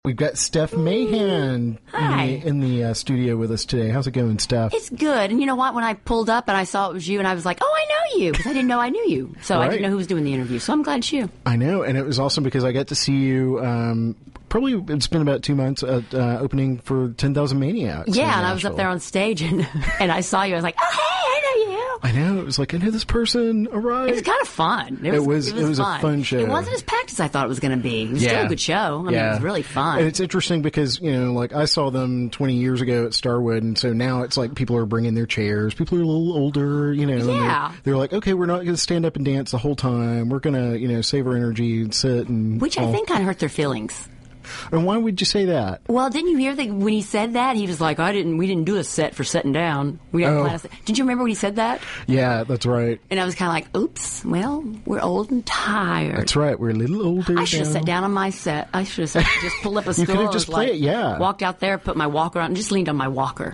We've got Steph Mahan in the studio with us today. How's it going, Steph? It's good. And you know what? When I pulled up and I saw it was you, and I was like, oh, I know you, because I didn't know I knew you. So Right. I didn't know who was doing the interview. So I'm glad it's you. I know, and it was awesome because I got to see you, probably it's been about 2 months, at opening for 10,000 Maniacs. Yeah, and I was up there on stage, and I saw you. I was like, oh, hey, I know you. I know. It was like, I know this person. All right. It was kind of fun. It was a fun show. It wasn't as packed as I thought it was going to be. It was still a good show. I mean, it was really fun. And it's interesting because, like I saw them 20 years ago at Starwood, and so now it's like people are bringing their chairs. People are a little older, Yeah. and they're like, okay, we're not going to stand up and dance the whole time. We're going to, save our energy and sit and... Which I think kind of hurt their feelings. And why would you say that? Well, didn't you hear that when he said that? He was like, we didn't do a set for sitting down. We didn't plan a set. Did you remember when he said that? Yeah, that's right. And I was kind of like, oops, well, we're old and tired. That's right. We're a little older I should have sat down on my set. I should have just pulled up a stool. You could have just played it, yeah. Walked out there, put my walker on, and just leaned on my walker.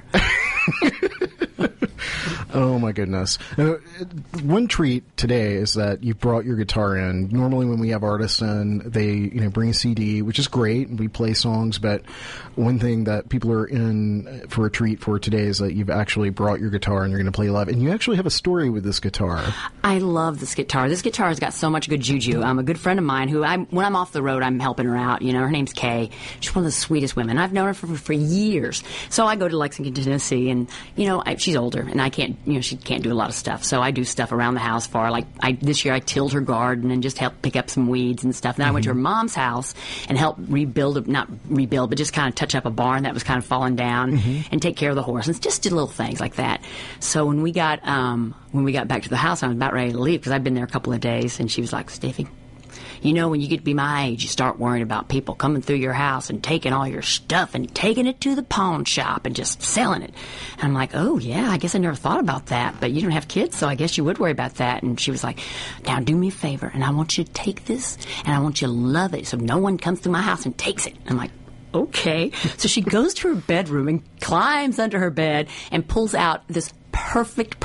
Oh, my goodness. One treat today is that you brought your guitar in. Normally when we have artists in, they bring a CD, which is great, and we play songs, but one thing that people are in for a treat for today is that you've actually brought your guitar and you're going to play live. And you actually have a story with this guitar. I love this guitar. This guitar has got so much good juju. A good friend of mine who, when I'm off the road, I'm helping her out. Her name's Kay. She's one of the sweetest women. I've known her for years. So I go to Lexington, Tennessee, and, she's older, and I can't, she can't do a lot of stuff. So I do stuff around the house for her. Like, this year I tilled her garden and just helped pick up some weeds and stuff. Then I went to her mom's house and helped not rebuild, but just kind of touch up a barn that was kind of falling down and take care of the horses. Just did little things like that. So when we got back to the house, I was about ready to leave because I'd been there a couple of days, and she was like, Steffi, when you get to be my age, you start worrying about people coming through your house and taking all your stuff and taking it to the pawn shop and just selling it. And I'm like, oh, yeah, I guess I never thought about that. But you don't have kids, so I guess you would worry about that. And she was like, now do me a favor, and I want you to take this, and I want you to love it so no one comes through my house and takes it. And I'm like, okay. So she goes to her bedroom and climbs under her bed and pulls out this perfect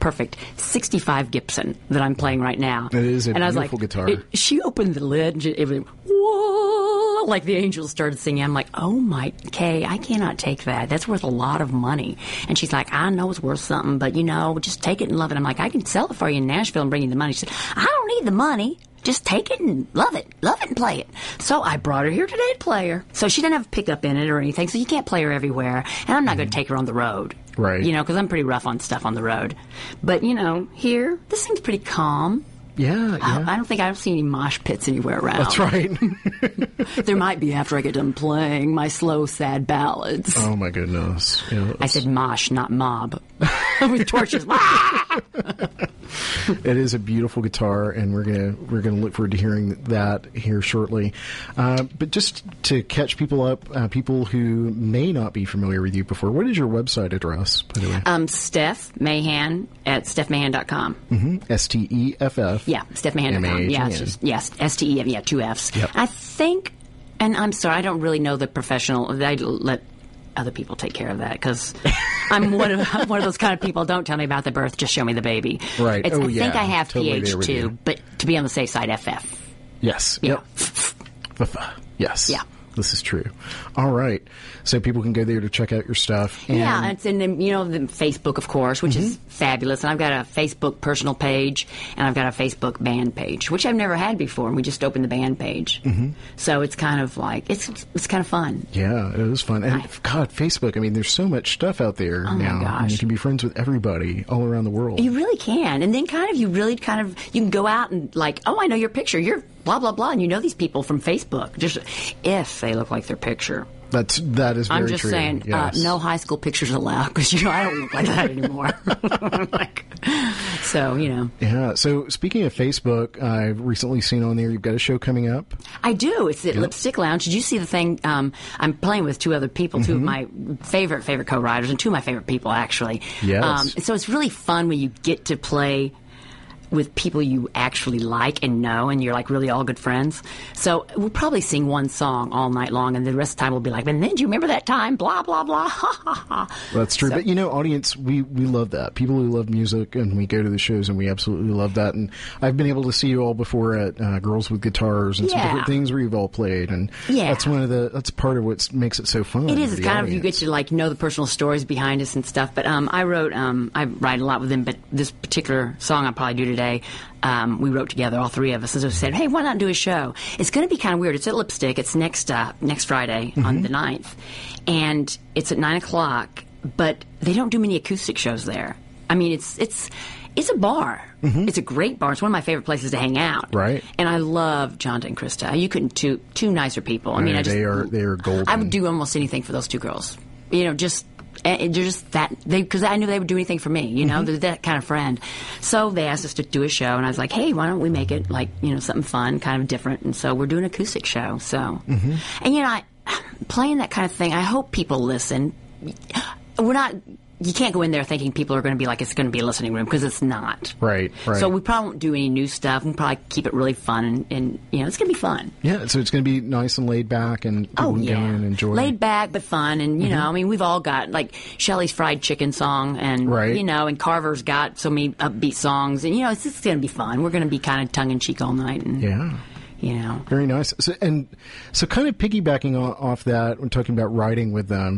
65 Gibson that I'm playing right now. It is a and beautiful guitar. She opened the lid and it went, whoa, like the angels started singing. I'm like, oh my, Kay, I cannot take that. That's worth a lot of money. And she's like, I know it's worth something, but just take it and love it. I'm like, I can sell it for you in Nashville and bring you the money. She said, I don't need the money. Just take it and love it and play it. So I brought her here today to play her. So she doesn't have a pickup in it or anything, so you can't play her everywhere. And I'm not going to take her on the road. Right. Because I'm pretty rough on stuff on the road. But, here, this thing's pretty calm. Yeah. I don't see any mosh pits anywhere around. That's right. There might be after I get done playing my slow, sad ballads. Oh, my goodness. Yeah, I said mosh, not mob. With torches. It is a beautiful guitar, and we're gonna look forward to hearing that here shortly. But just to catch people up, people who may not be familiar with you before, what is your website address, by the way? Steph Mahan at StephMahan.com. STEFF. Yeah, StephMahan.com. Yeah, yes, STEF. Yeah, 2 Fs. Yep. I think, and I'm sorry, I don't really know the professional. I let other people take care of that because I'm one of those kind of people. Don't tell me about the birth, just show me the baby. Right. I think I have totally PH too, but to be on the safe side, FF. Yes. Yeah. Yep. Yes. Yeah. This is true. All right. So people can go there to check out your stuff. And it's in the Facebook, of course, which is fabulous. And I've got a Facebook personal page, and I've got a Facebook band page, which I've never had before. And we just opened the band page. So it's kind of like, it's kind of fun. Yeah, it is fun. And God, Facebook, I mean, there's so much stuff out there now. My gosh. And you can be friends with everybody all around the world. You really can. And then you can go out and like, oh, I know your picture. You're blah, blah, blah. And you know these people from Facebook, just if they look like their picture. That is very true. I'm just saying, yes. No high school pictures allowed because I don't look like that anymore. Yeah. So speaking of Facebook, I've recently seen on there you've got a show coming up. I do. It's at Lipstick Lounge. Did you see the thing? I'm playing with 2 other people, 2 of my favorite co-writers, and 2 of my favorite people actually. Yes. So it's really fun when you get to play with people you actually like and know, and you're like really all good friends. So we'll probably sing one song all night long, and the rest of the time we'll be like, and then do you remember that time? Blah, blah, blah. Ha, ha, ha. That's true. So, But, audience, we love that. People who love music, and we go to the shows, and we absolutely love that. And I've been able to see you all before at Girls with Guitars and some different things where you've all played. And that's part of what makes it so fun. It is. It's kind of, you get to like know the personal stories behind us and stuff. But I write a lot with them, but this particular song I'll probably do today, we wrote together, all three of us, and so we said, hey, why not do a show? It's going to be kind of weird. It's at Lipstick. It's next Friday on the 9th, and it's at 9 o'clock, but they don't do many acoustic shows there. I mean, it's a bar. Mm-hmm. It's a great bar. It's one of my favorite places to hang out. Right. And I love Jonda and Krista. You couldn't two nicer people. I mean, they are golden. I would do almost anything for those two girls. They're just that, because I knew they would do anything for me, Mm-hmm. They're that kind of friend. So they asked us to do a show, and I was like, hey, why don't we make it like, something fun, kind of different. And so we're doing an acoustic show. So, and playing that kind of thing, I hope people listen. You can't go in there thinking people are going to be like, it's going to be a listening room, because it's not. Right. So we probably won't do any new stuff. We'll probably keep it really fun, and it's going to be fun. Yeah, so it's going to be nice and laid back, and people can go in and enjoy. Laid back but fun, and I mean, we've all got like Shelley's Fried Chicken song, and and Carver's got so many upbeat songs, and it's just going to be fun. We're going to be kind of tongue in cheek all night, and very nice. So kind of piggybacking off that, when talking about writing with them,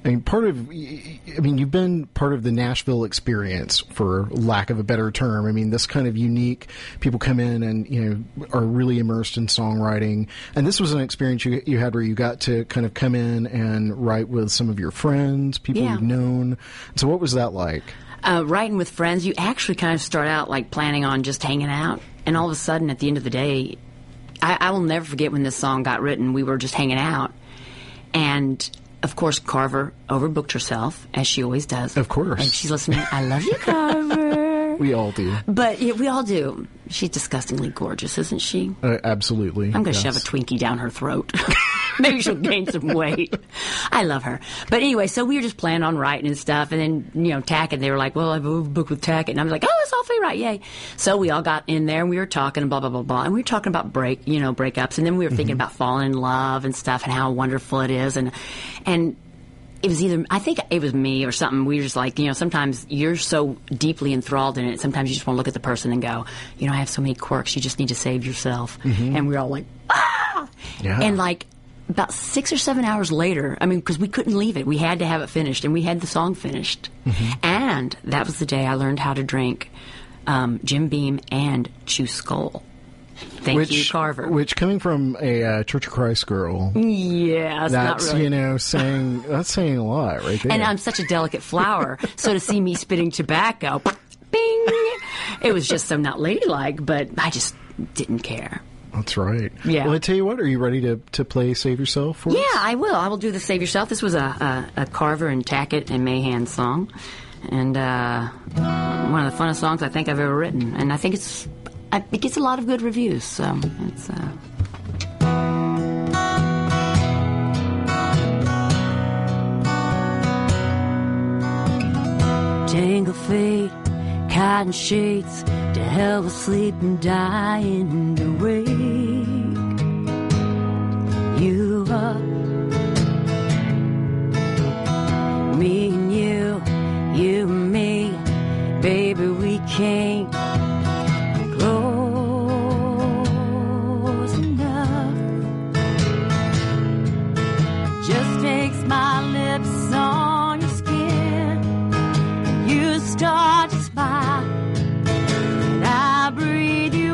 you've been part of the Nashville experience, for lack of a better term. I mean, this kind of unique, people come in and, are really immersed in songwriting. And this was an experience you had where you got to kind of come in and write with some of your friends, people you've known. So what was that like? Writing with friends, you actually kind of start out like planning on just hanging out. And all of a sudden, at the end of the day, I will never forget when this song got written. We were just hanging out, and of course Carver overbooked herself, as she always does. Of course, and she's listening. I love you, Carver. We all do, but we all do. She's disgustingly gorgeous, isn't she? Absolutely. I'm going to shove a Twinkie down her throat. Maybe she'll gain some weight. I love her. But anyway, so we were just planning on writing and stuff, and then, Tackett, they were like, well, I've overbooked with Tackett. And I was like, oh, it's all three right, yay. So we all got in there, and we were talking, blah, blah, blah, blah. And we were talking about breakups, and then we were thinking about falling in love and stuff and how wonderful it is. And it was I think it was me or something. We were just like, sometimes you're so deeply enthralled in it, sometimes you just want to look at the person and go, I have so many quirks, you just need to save yourself. Mm-hmm. And we were all like, ah! Yeah. And like, about 6 or 7 hours later, because we couldn't leave it. We had to have it finished, and we had the song finished. Mm-hmm. And that was the day I learned how to drink Jim Beam and chew Skull. Thank you, Carver. Which, coming from a Church of Christ girl, that's not really. that's saying a lot right there. And I'm such a delicate flower, so to see me spitting tobacco, bing, it was just so not ladylike, but I just didn't care. That's right. Yeah. Well, I tell you what, are you ready to play Save Yourself for us? Yeah, I will. I will do the Save Yourself. This was a Carver and Tackett and Mahan song, and one of the funnest songs I think I've ever written. And I think it gets a lot of good reviews, so it's... Tangle feet, cotton sheets, to hell with sleep and dying in the wake. You up, me and you and me, baby, we can't close enough. Just takes my lips on your skin, you start to smile, and I breathe you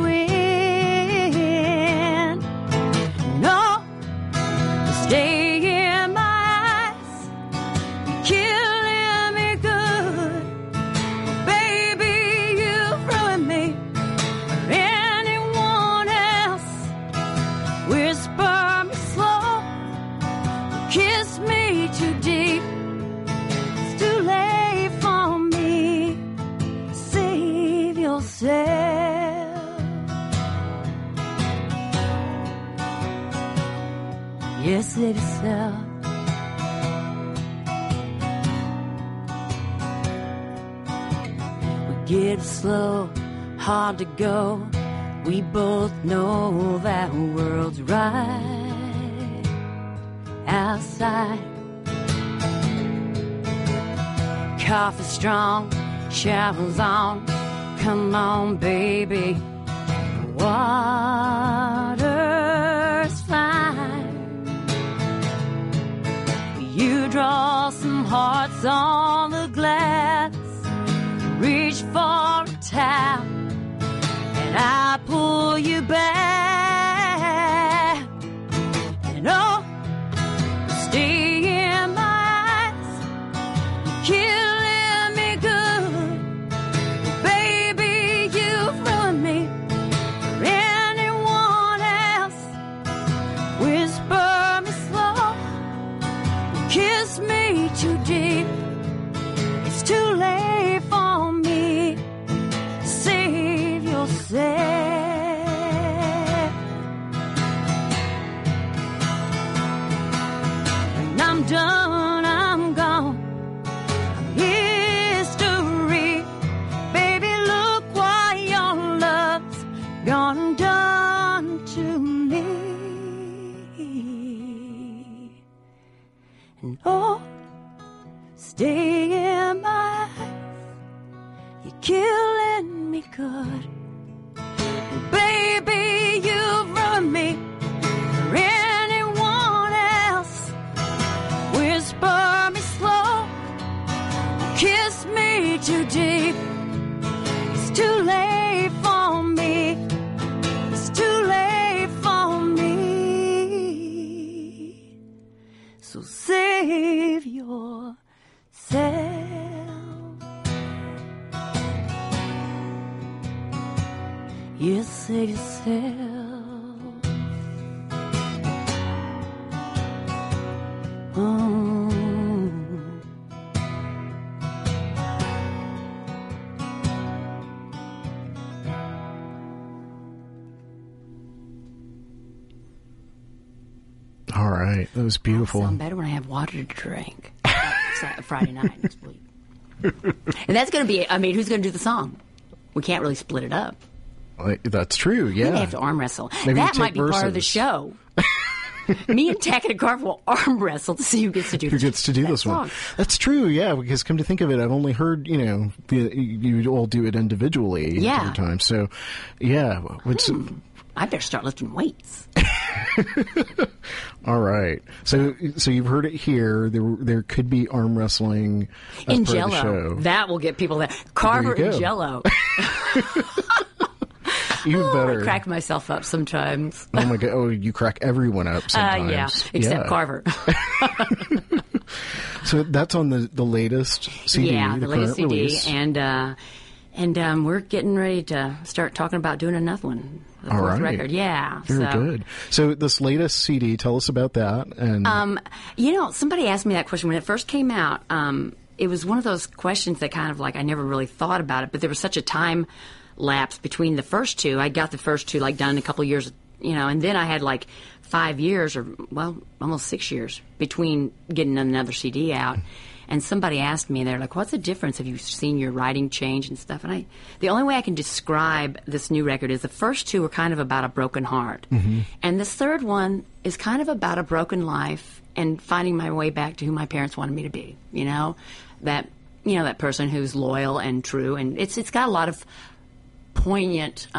in. No, stay in my eyes, you're killing me good. Baby, you've ruined me or anyone else. Whisper me slow, kiss me too deep. It's too late for me. Save yourself. Yes, save yourself. We get slow, hard to go. We both know that world's right outside. Coffee strong, showers on. Come on, baby. Water's fine. You draw some hearts on the glass. Reach for a towel, and I pull you back. And oh, stay in my eyes. You're killing me good. Baby, you've ruined me for anyone else. Whisper me slow, kiss me too deep. It's too late for me. Save yourself. When I'm done, I'm gone. I'm history. Baby, look what your love's gone done to me. And oh, stay in my eyes. You're killing me good. And baby, you've ruined me for anyone else. Whisper me slow, kiss me too deep. It's too late for me. It's too late for me. So save yourself. You save yourself. Oh. All right, that was beautiful. I sound better when I have water to drink. Friday night next week. And that's going to be, I mean, who's going to do the song? We can't really split it up. That's true, yeah. Maybe they have to arm wrestle. Maybe that might be verses. part of the show. Me and Tackett and Carver will arm wrestle to see who gets to do this one. That's true, yeah, because come to think of it, I've only heard, you all do it individually every time. So, yeah. I better start lifting weights. All right. So you've heard it here. There could be arm wrestling as in part Jello. of the show. That will get people there. Carver and Jello. Even better. I crack myself up sometimes. Oh my God! Oh, you crack everyone up sometimes. Yeah, except Carver. So that's on the latest CD. Yeah, the latest CD, release. and we're getting ready to start talking about doing another one. The fourth record, yeah. Very good. So this latest CD, tell us about that. And somebody asked me that question when it first came out. It was one of those questions that kind of like I never really thought about it, but there was such a time lapse between the first two. I got the first two done in a couple of years, and then I had 5 years or almost 6 years between getting another CD out. And somebody asked me, they're like, what's the difference? Have you seen your writing change and stuff? And the only way I can describe this new record is the first two are kind of about a broken heart. Mm-hmm. And this third one is kind of about a broken life and finding my way back to who my parents wanted me to be. That person who's loyal and true. And it's got a lot of poignant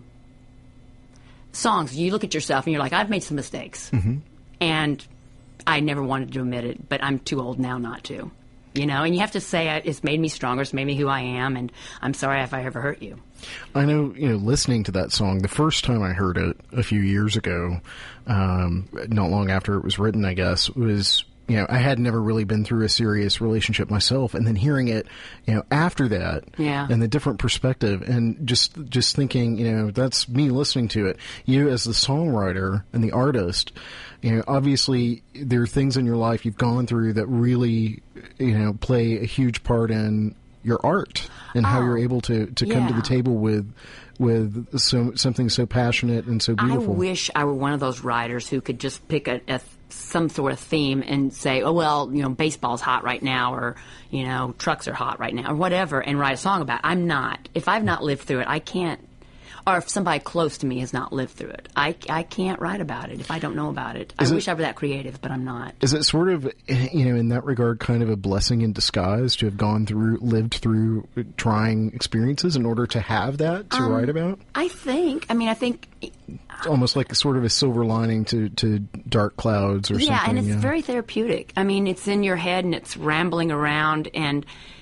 songs. You look at yourself and you're like, I've made some mistakes. Mm-hmm. And I never wanted to admit it, but I'm too old now not to. And you have to say it's made me stronger, it's made me who I am, and I'm sorry if I ever hurt you. I know, listening to that song, the first time I heard it a few years ago, not long after it was written, I guess, was, I had never really been through a serious relationship myself, and then hearing it, after that, and the different perspective, and just thinking, that's me listening to it. You as the songwriter and the artist, obviously there are things in your life you've gone through that really, play a huge part in your art and how you're able to come to the table with something so passionate and so beautiful. I wish I were one of those writers who could just pick some sort of theme and say, oh, well, baseball's hot right now, or, trucks are hot right now, or whatever, and write a song about it. I'm not. If I've not lived through it, I can't. Or if somebody close to me has not lived through it, I can't write about it if I don't know about it. I wish I were that creative, but I'm not. Is it sort of, in that regard, kind of a blessing in disguise to have lived through trying experiences in order to have that to write about? I think. It's almost like sort of a silver lining to dark clouds or something. Yeah, and it's very therapeutic. It's in your head and it's rambling around, and,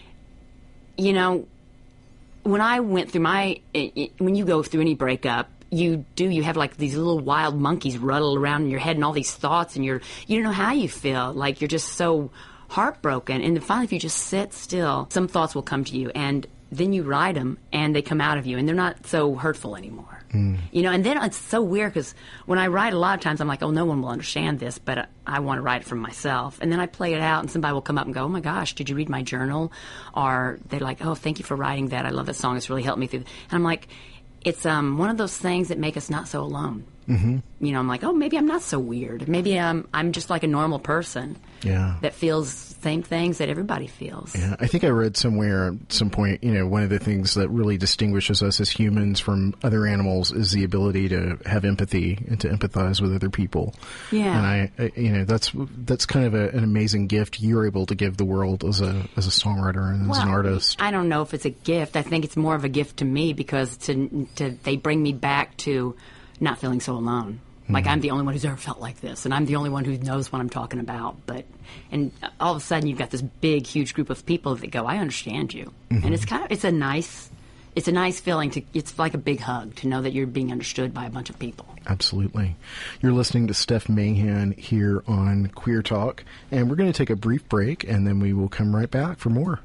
when I went through when you go through any breakup, you have like these little wild monkeys rattle around in your head and all these thoughts, and you don't know how you feel. Like you're just so heartbroken. And then finally, if you just sit still, some thoughts will come to you, and then you write them and they come out of you, and they're not so hurtful anymore. And then it's so weird because when I write, a lot of times I'm like, oh, no one will understand this, but I want to write it from myself. And then I play it out, and somebody will come up and go, oh my gosh, did you read my journal? Or they're like, oh, thank you for writing that. I love that song. It's really helped me through. And I'm like, it's one of those things that make us not so alone. Mm-hmm. I'm like, oh, maybe I'm not so weird. Maybe I'm just like a normal person that feels the same things that everybody feels. Yeah, I think I read somewhere at some point, one of the things that really distinguishes us as humans from other animals is the ability to have empathy and to empathize with other people. Yeah. And that's kind of an amazing gift you're able to give the world as a songwriter and as an artist. I don't know if it's a gift. I think it's more of a gift to me because they bring me back to not feeling so alone. Like I'm the only one who's ever felt like this, and I'm the only one who knows what I'm talking about. And all of a sudden, you've got this big, huge group of people that go, "I understand you," and it's a nice feeling it's like a big hug to know that you're being understood by a bunch of people. Absolutely. You're listening to Steph Mahan here on Queer Talk, and we're going to take a brief break, and then we will come right back for more.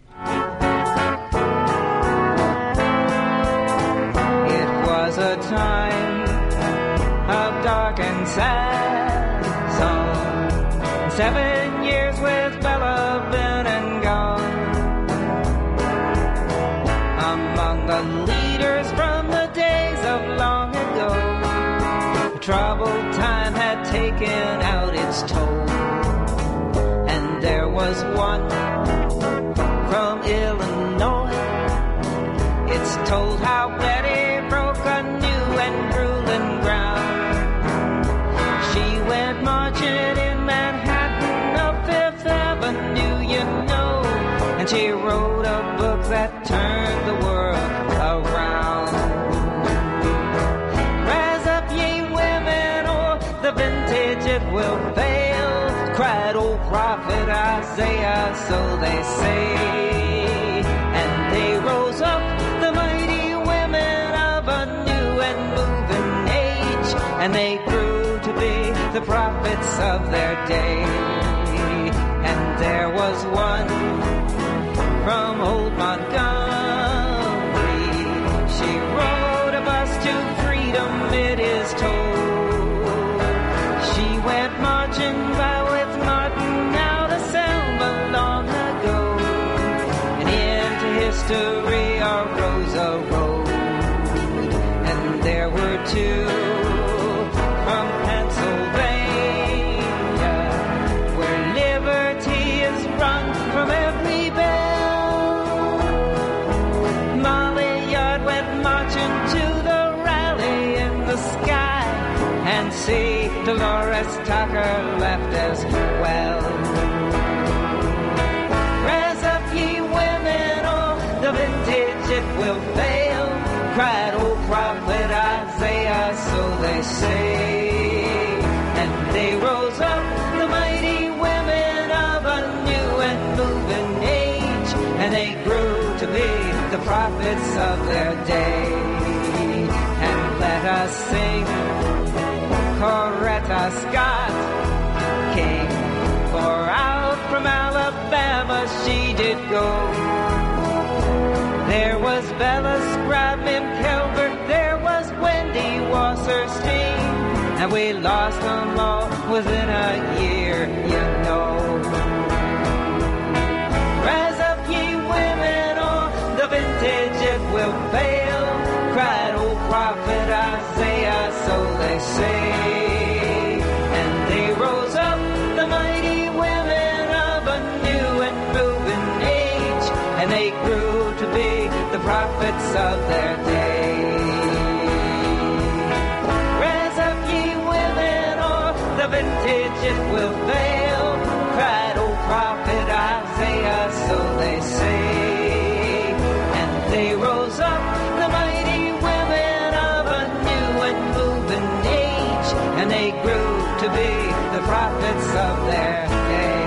It was a time of dark and sad song. 7 years with Bella been and gone. Among the leaders from the days of long ago, the troubled time had taken out its toll. And there was one from Illinois. It's told how Betty broke a new and ruling ground. She went marching in Manhattan up Fifth Avenue, and she wrote a book that turned the world around. Rise up, ye women, or the vintage it will fail, cried old prophet Isaiah, so they say. And they rose up, the mighty women of a new and moving age, and they grew to be the prophets of their day. And there was one from old Montgomery. She rode a bus to freedom, it is told. She went marching by with Martin out of Selma long ago, and into history arose a road. And there were two from Pennsylvania, where liberty is run from every bell. Molly Yard went marching to the rally in the sky, and see Dolores Tucker left as well. Rise up, ye women, or the vintage it will fail, cried old prophet Isaiah, so they say. And they rose up, the mighty women of a new and moving age, and they grew to be the prophets of their day. And let us sing Coretta Scott King, for out from Alabama she did go. There was Bella Scribe, Mim Kelber, there was Wendy Wasserstein, and we lost them all within a year, Rise up, ye women, or the vintage it will fail, cried old prophet Isaiah, so they say. And they rose up, prophets of their day. Rise up, ye women, or the vintage it will fail, cried old prophet Isaiah, so they say. And they rose up, the mighty women of a new and moving age, and they grew to be the prophets of their day.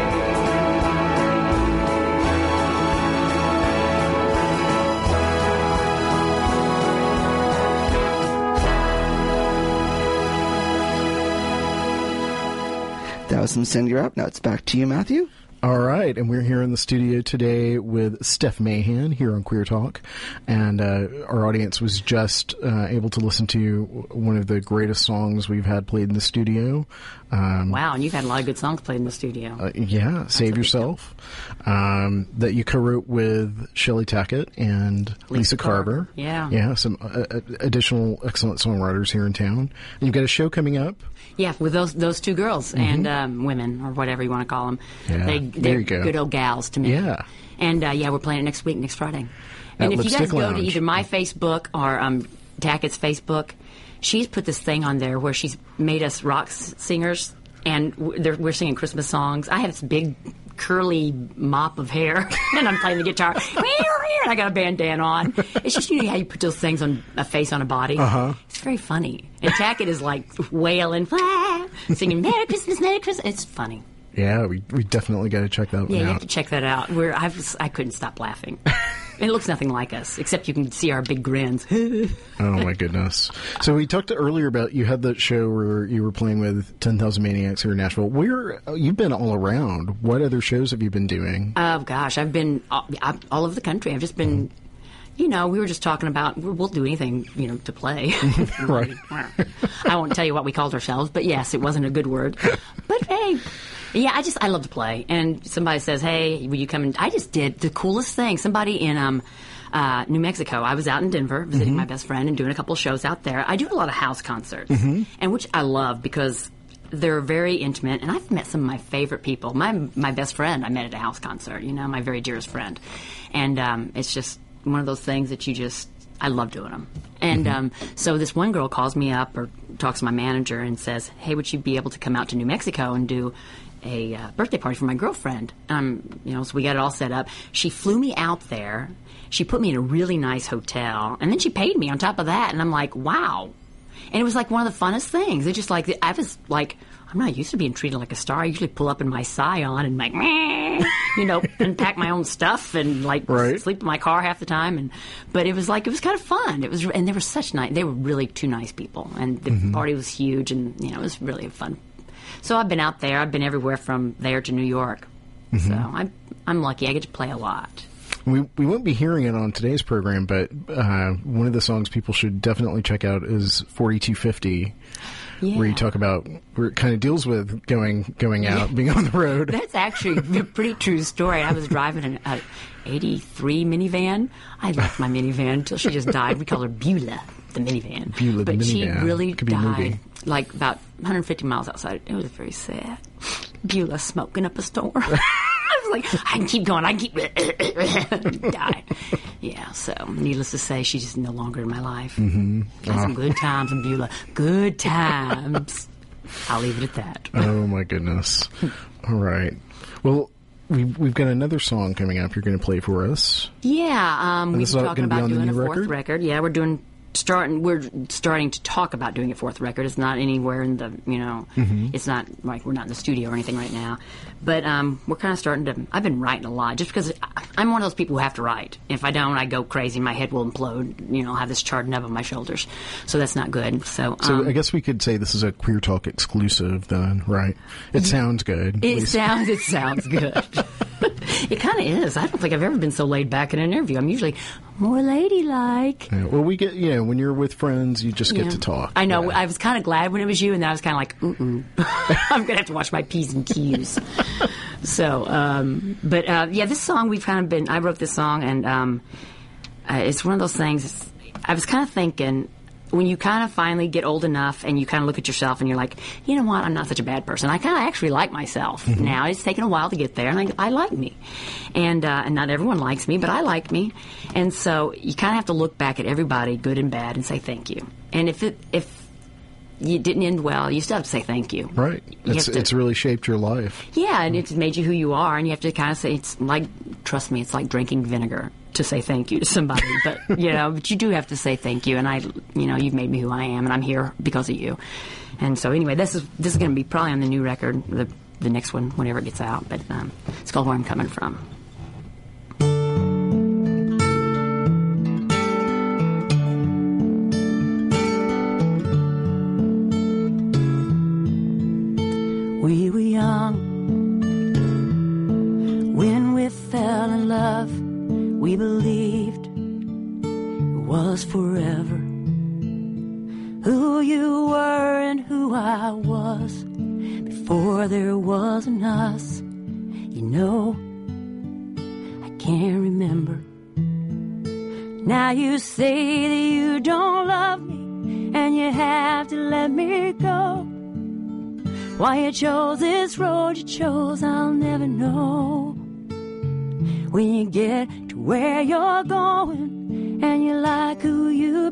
That was some Cindy Rap. Now it's back to you, Matthew. All right, and we're here in the studio today with Steph Mahan here on Queer Talk, and our audience was just able to listen to one of the greatest songs we've had played in the studio. Wow, and you've had a lot of good songs played in the studio. Yeah, Save Yourself, that you co-wrote with Shelley Tackett and Lisa Carver. Yeah, some additional excellent songwriters here in town. And you've got a show coming up. Yeah, with those two girls and women, or whatever you want to call them. Yeah, They're good old gals to me. Yeah. And, we're playing it next week, next Friday. And if you guys go to either my Facebook or Tackett's Facebook, she's put this thing on there where she's made us rock singers, and we're singing Christmas songs. I have this big curly mop of hair, and I'm playing the guitar. And I got a bandana on. It's just, how you put those things on a face on a body. Uh-huh. It's very funny. And Tackett is like wailing, singing Merry Christmas, Merry Christmas. It's funny. Yeah, we definitely got to check that one out. Yeah, you have to check that out. I couldn't stop laughing. It looks nothing like us, except you can see our big grins. Oh, my goodness. So we talked earlier about you had that show where you were playing with 10,000 Maniacs here in Nashville. You've been all around. What other shows have you been doing? Oh, gosh. I've been all over the country. I've just been... we were just talking about, we'll do anything, to play. Right. I won't tell you what we called ourselves, but yes, it wasn't a good word. But hey, yeah, I love to play. And somebody says, hey, will you come and I just did the coolest thing. Somebody in New Mexico. I was out in Denver visiting my best friend and doing a couple of shows out there. I do a lot of house concerts, and which I love because they're very intimate, and I've met some of my favorite people. My best friend I met at a house concert, my very dearest friend. And it's just one of those things that I love doing them. And so this one girl calls me up or talks to my manager and says, hey, would you be able to come out to New Mexico and do a birthday party for my girlfriend? So we got it all set up. She flew me out there. She put me in a really nice hotel, and then she paid me on top of that. And I'm like, wow. And it was like one of the funnest things. It just I was like, I'm not used to being treated like a star. I usually pull up in my Scion and and pack my own stuff and sleep in my car half the time. But it was kind of fun. And they were they were really two nice people. And the party was huge, and it was really fun. So I've been out there. I've been everywhere from there to New York. So I'm lucky. I get to play a lot. We won't be hearing it on today's program, but one of the songs people should definitely check out is 4250. Yeah. Where you talk about, where it kind of deals with going out, being on the road. That's actually a pretty true story. I was driving an 83 minivan. I left my minivan until she just died. We call her Beulah, the minivan. Beulah, the minivan. But she really died, about 150 miles outside. It was very sad. Beulah smoking up a storm. I was like, I can keep going. I can keep... die. Yeah, so needless to say, she's just no longer in my life. Had some good times in Beulah. Good times. I'll leave it at that. Oh, my goodness. All right. Well, we've got another song coming up you're going to play for us. Yeah. We're talking about doing a fourth record. Yeah, we're starting to talk about doing a fourth record. It's not anywhere in the, it's not like we're not in the studio or anything right now. But we're kind of starting to, I've been writing a lot just because I'm one of those people who have to write. If I don't, I go crazy. My head will implode. I'll have this charred nub on my shoulders. So that's not good. So I guess we could say this is a Queer Talk exclusive then, right? It sounds good. It sounds good. It kind of is. I don't think I've ever been so laid back in an interview. I'm usually more ladylike. Yeah, well, we get, when you're with friends, you just get to talk. I know. Yeah. I was kind of glad when it was you, and then I was kind of like, I'm going to have to watch my P's and Q's. So, this song I wrote this song, and it's one of those things. I was kind of thinking, when you kind of finally get old enough and you kind of look at yourself and you're like, you know what, I'm not such a bad person. I kind of actually like myself now. It's taken a while to get there, and I like me. And not everyone likes me, but I like me. And so you kind of have to look back at everybody, good and bad, and say thank you. And if you didn't end well, you still have to say thank you. Right. It's really shaped your life. Yeah, and it's made you who you are, and you have to kind of say, it's like, trust me, it's like drinking vinegar to say thank you to somebody. But, but you do have to say thank you, and you've made me who I am, and I'm here because of you. And so anyway, this is going to be probably on the new record, the next one, whenever it gets out, but it's called Where I'm Coming From. We were young when we fell in love. We believed it was forever. Who you were and who I was before there wasn't us. I can't remember. Now you say that you don't love me and you have to let me go. Why you chose this road you chose, I'll never know. When you get to where you're going and you like who you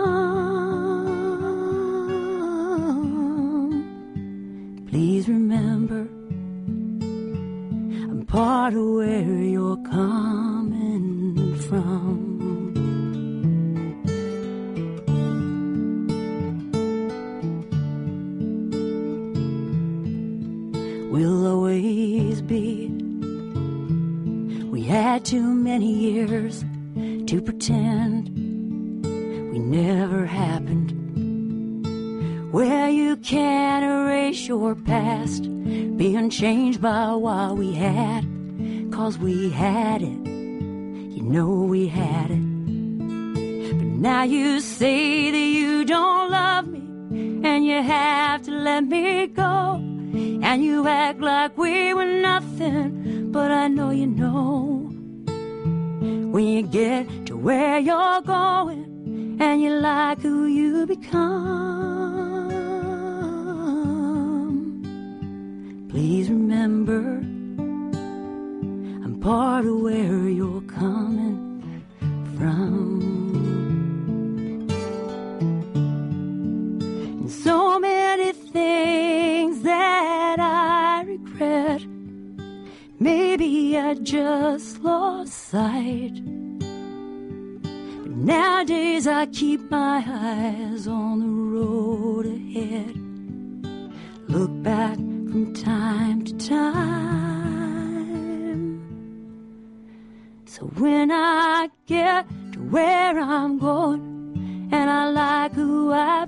become, please remember, I'm part of where you're coming from. We'll always be. We had too many years to pretend we never happened. Where you can't erase your past, being changed by what we had, 'cause we had it, we had it. But now you say that you don't love me and you have to let me go. And you act like we were nothing, but I know you know. When you get to where you're going and you like who you become, please remember, I'm part of where you're coming from. And so many things that I regret, maybe I just lost sight. But nowadays I keep my eyes on the road ahead. Look back from time to time. So when I get to where I'm going and I like who I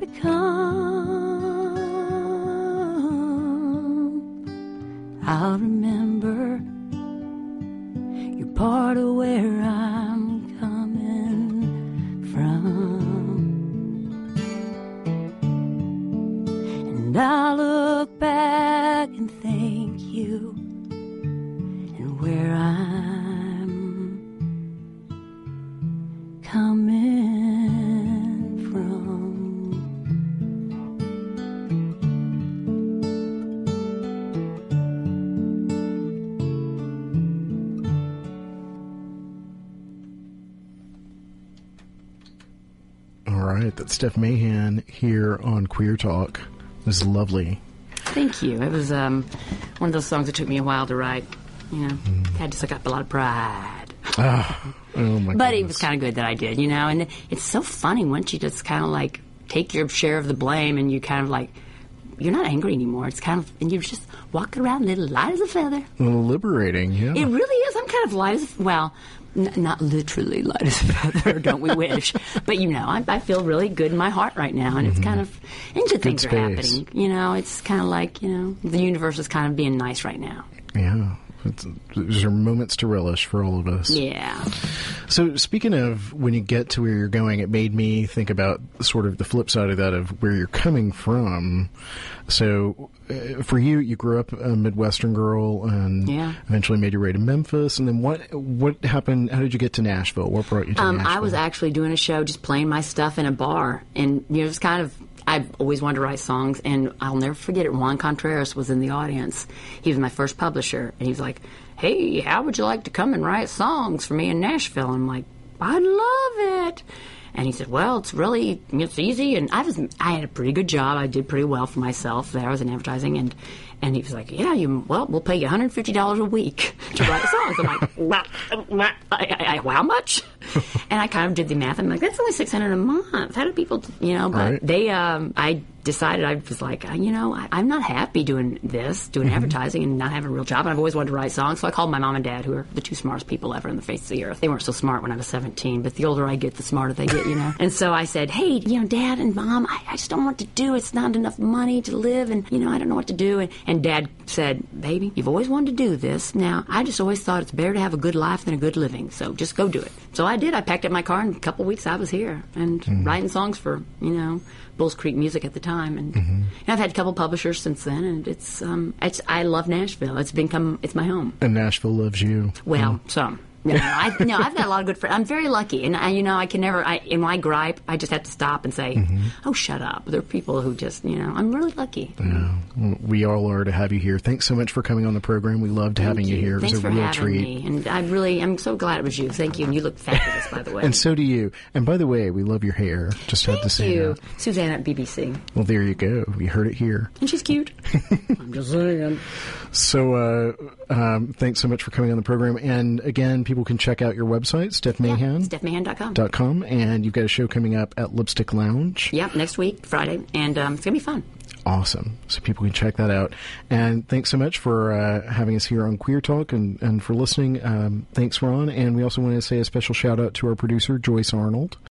become, I'll remember you're part of where I'm coming from. And I'll look back and thank you and where I'm coming from. All right, that's Steph Mahan here on Queer Talk. This is lovely. Thank you. It was one of those songs that took me a while to write. Had to suck up a lot of pride. Oh my But goodness. it was kind of good that I did, and it's so funny once you just kind of like take your share of the blame and you kind of like, you're not angry anymore. It's kind of, and you're just walking around a little light as a feather. A little liberating, yeah. It really is. I'm kind of light as, well, not literally light as a feather, don't we wish? But, I feel really good in my heart right now, and it's kind of, and good things are space. happening. It's kind of like, the universe is kind of being nice right now. Yeah. Those are moments to relish for all of us. Yeah. So speaking of when you get to where you're going, it made me think about sort of the flip side of that, of where you're coming from. So for you, you grew up a Midwestern girl and eventually made your way to Memphis. And then what happened? How did you get to Nashville? What brought you to Nashville? I was actually doing a show, just playing my stuff in a bar. And, it was kind of, I've always wanted to write songs. And I'll never forget it. Juan Contreras was in the audience. He was my first publisher. And he was like, hey, how would you like to come and write songs for me in Nashville? I'm like, I'd love it. And he said, well, it's easy. And I had a pretty good job. I did pretty well for myself there. I was in advertising. And he was like, yeah, we'll pay you $150 a week to write songs. I'm like, how much? And I kind of did the math. I'm like, that's only $600 a month. How do people, but right. I decided, I was like, I'm not happy doing advertising and not having a real job. And I've always wanted to write songs. So I called my mom and dad, who are the two smartest people ever on the face of the earth. They weren't so smart when I was 17, but the older I get, the smarter they get, And so I said, hey, Dad and Mom, I just don't know what to do. It's not enough money to live, and, I don't know what to do. And Dad said, baby, you've always wanted to do this. Now, I just always thought it's better to have a good life than a good living. So just go do it. So I did. I packed up my car, and in a couple of weeks I was here and writing songs for, Bulls Creek Music at the time. And, I've had a couple publishers since then, and I love Nashville. It's my home. And Nashville loves you. Well, some. I've got a lot of good friends. I'm very lucky, and I can never. In my gripe, I just have to stop and say, "Oh, shut up." There are people who just, I'm really lucky. Yeah. Well, we all are to have you here. Thanks so much for coming on the program. We loved having you here. It was a real treat. Thanks for having me, and I'm so glad it was you. Thank you, and you look fabulous, by the way. And so do you. And by the way, we love your hair. Just had to say that. Suzanne at BBC. Well, there you go. You heard it here. And she's cute. I'm just saying. So, thanks so much for coming on the program. And again, people can check out your website, StephMahan.com. And you've got a show coming up at Lipstick Lounge. Yep, next week, Friday. And it's going to be fun. Awesome. So people can check that out. And thanks so much for having us here on Queer Talk and for listening. Thanks, Ron. And we also want to say a special shout out to our producer, Joyce Arnold.